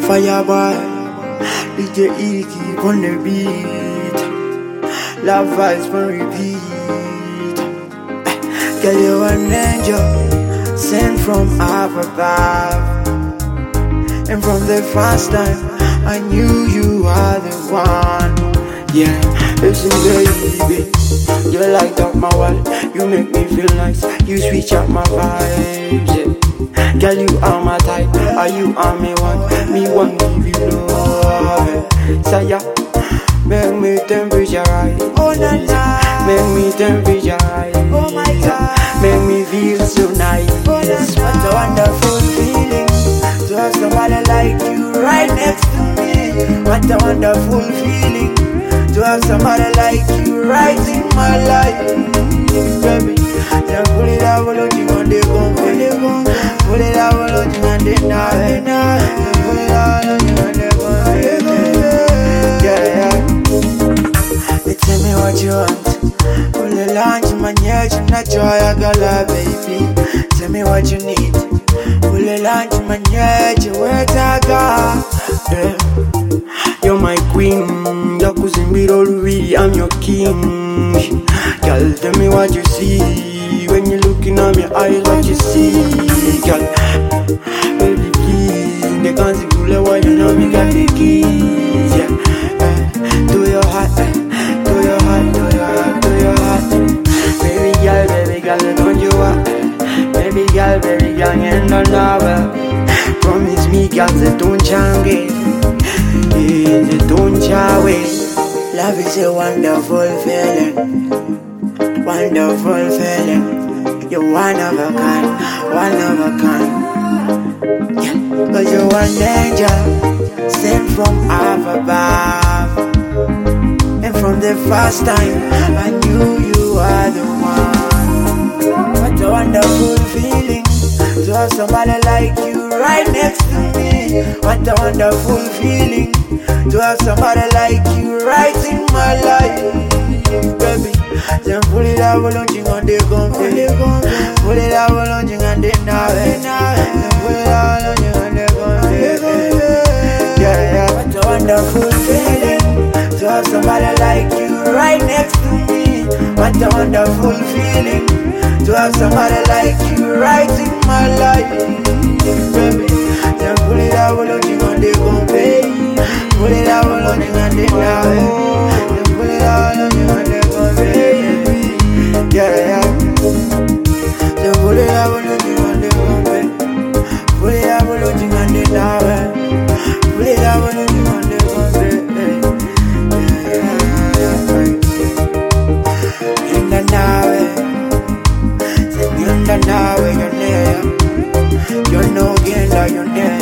Fireboy, DJ Iggy on the beat. Love vibes on repeat. Girl, you an angel sent from up above. And from the first time I knew you are the one. Yeah, listen baby, you light up my world. You make me feel nice, you switch up my vibes, yeah. Girl, you are my type, are you are me one? Me one give you love, say yeah. Make me temperature rise, oh na na. Make me temperature rise, oh my God. Make me feel so nice, oh na na. What a wonderful feeling to have somebody like you right next to me. What a wonderful feeling to have somebody like you right in my life, baby. Then pull it out, you on the gun, pull it out, you on the night, pull it out, you on the gun, yeah. They tell me what you want, pull it out, you man, yeah, you not joy, I got love, baby. Tell me what you need, pull it out, you man, yeah, you work, I got, yeah. You're my queen, your cousin be Louis, I'm your king. Girl, tell me what you see when you're looking at my eyes, what you see, girl. Baby, please, they can't see cool, why you know me got the keys, yeah. To your heart, to your heart, to your heart, to your heart. Baby girl, don't you want? Baby girl, you don't know. Promise me, girl, they don't change. Don't away. Love is a wonderful feeling, wonderful feeling. You're one of a kind, one of a kind. Yeah. Cause you're one angel sent from up above. And from the first time I knew you are the one. What a wonderful feeling to have somebody like you right next to me. What a wonderful feeling to have somebody like you right in my life, baby. Then pull it out, launching on the gun, pull it out, launching on the night, pull it out, launching on the gun, yeah. What a wonderful feeling to have somebody like you right next to me. What a wonderful feeling to have somebody like you right in my life, baby. Then pull it out, launching on the gun, baby. Pull it out, launching on the night. Then pull it out, launching on the gun, baby. Yeah. Then pull it out, launching on the gun, baby. Pull it out, launching on the night. Pull it out, launching on the gun, baby. In the night, in the night, you're there. You're no again, you're there.